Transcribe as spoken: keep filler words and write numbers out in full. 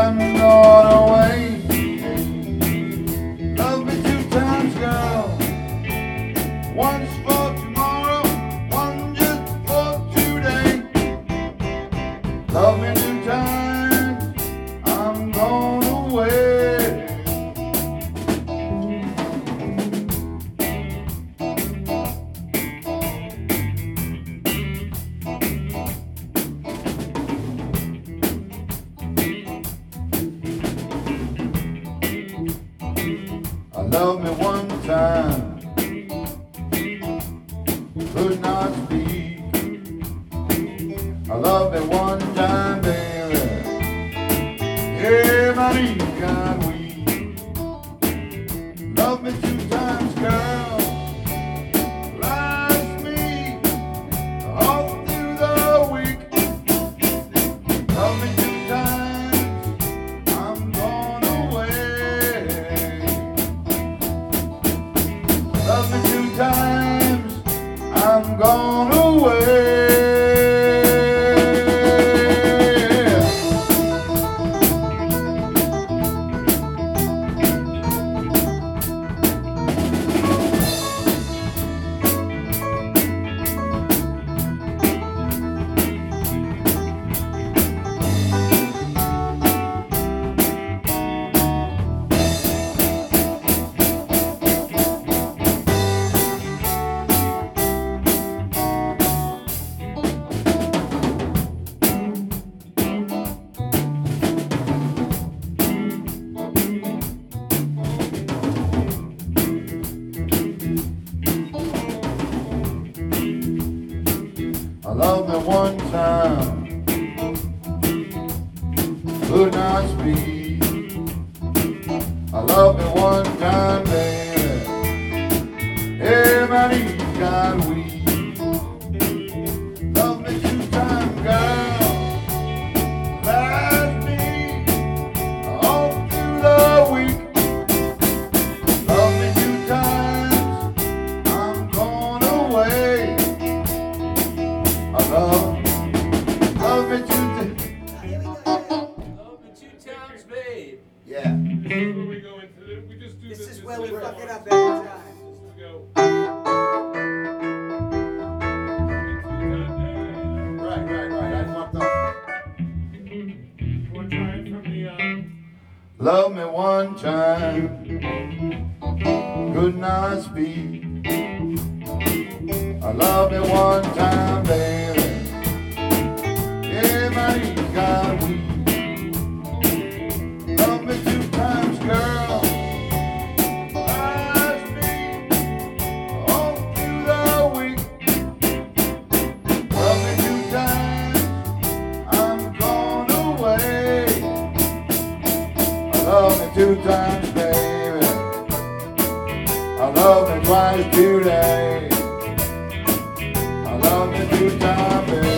I'm going away. Love me two times, girl. Once for tomorrow, one just for today. Love me two times, I'm going away. Love me one time, could not speak. I love me one time, baby. Yeah, my knees got weak. Love me two times, girl. Last me all through the week. Love me two times, I'm going away. Love me two times, I'm gone away. I love me one time, could not speak. I love me one time, baby. Yeah, my knees got weak. Love me two times, girl. Last me all through the week. Love me two times, I'm going away. I love, love me two times. Love me two times, babe. Yeah. Where we go into the, we just do This this. is just where we to fuck go. it up every time. Just to go. Right, right, right. I fucked up. We're trying from the, um, Love me one time, could not speak. I love me one time, baby. Yeah, my knees got weak. Love me two times, girl. Last me all through the week. Love me two times, I'm gone away. I love me two times, baby. I love me twice today. I love me two times, baby.